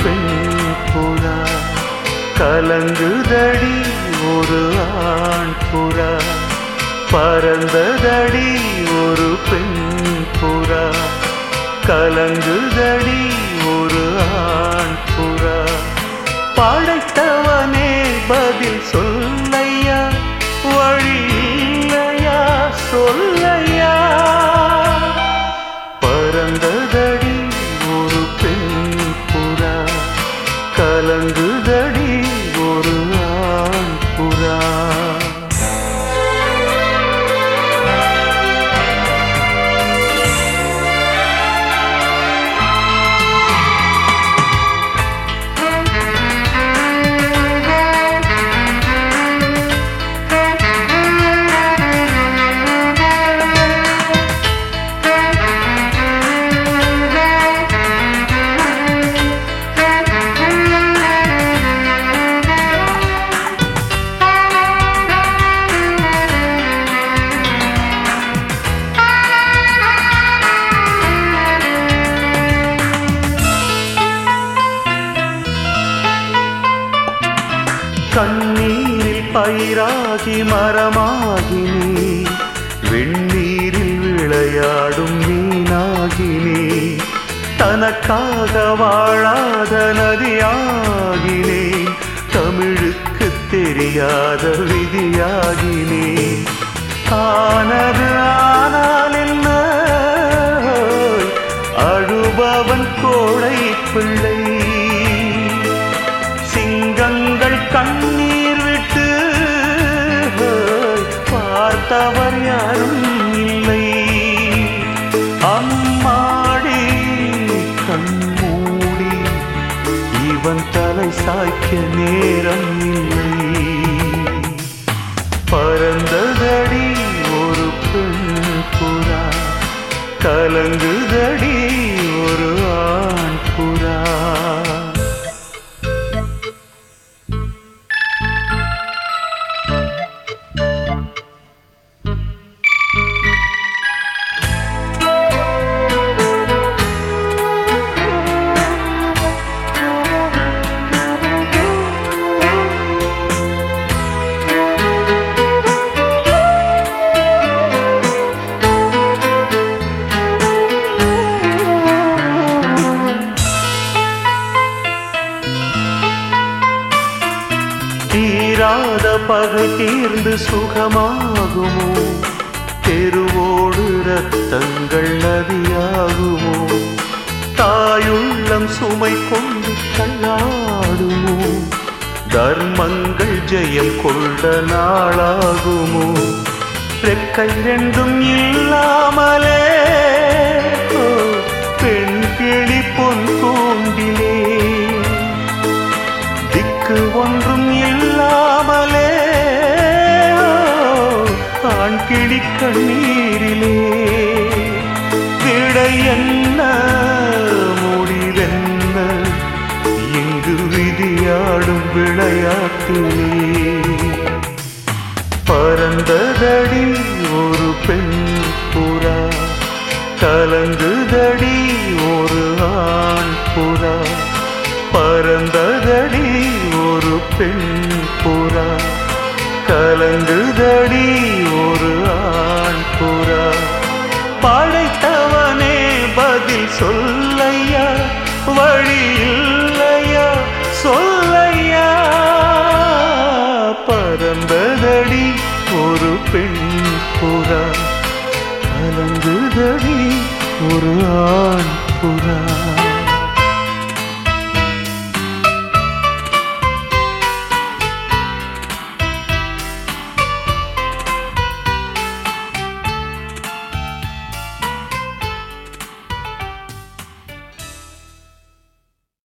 பெண் புறா, கலங்குதடி ஒரு ஆண் புறா, பறந்ததடி ஒரு பெண் புறா, கலங்குதடி ஒரு ஆண் புறா. படைத்தவனே பதில் சொல்லையா, வழி இல்லையா சொல்லையா. பறந்ததடி ஒரு பெண் புறா, கலங்குதடி ஒரு ஆண் புறா. கண்ணீரில் பயிராகி மரமாகி நீ, வெண்ணீரில் விளையாடும் மீனாகி நீ, தனக்காக வாழாத நதியாகி நீ, தமிழுக்கு தெரியாத விதியாகி நீ. ஆனது ஆனால் என்ன, அழுபவன் கோழை பிள்ளை. சிங்கங்கள் கண்ணீர் விட்டு பார்த்தவர் யாரும் இல்லை. அம்மாடி கண்மூடி இவன் தலை சாய்க்க நேரம் இல்லை. பறந்ததடி ஒரு பெண் புறா, கலங்குதடி ஒரு ஆண் புறா. தீராத பகை தீர்ந்து சுகமாகுமோ, தெருவோடு ரத்தங்கள் நதியாகுமோ, தாயுள்ளம் சுமை கொண்டு தள்ளாடுமோ, தர்மங்கள் ஜெயம் கொண்ட நாளாகுமோ. ரெக்கை ரெண்டும் இல்லாமலே பெண் கிளி பொன் கூண்டிலே, திக்கு ஒன்றும் இல்லாமலே ஆண் கிளி கண்ணீரிலே. விடை என்ன முடிவென்ன இங்கு விதியாடும் விளையாட்டிலே. பறந்ததடி ஒரு பெண் புறா, கலங்குதடி ஒரு ஆண் புறா, பறந்ததடி ஒரு பெண் புறா, கலங்குதடி ஒரு ஆண் புறா. படைத்தவனே பதில் சொல்லையா, வழி இல்லையா சொல்லையா. பறந்ததடி ஒரு பெண் புறா, கலங்குதடி ஒரு ஆண் புறா.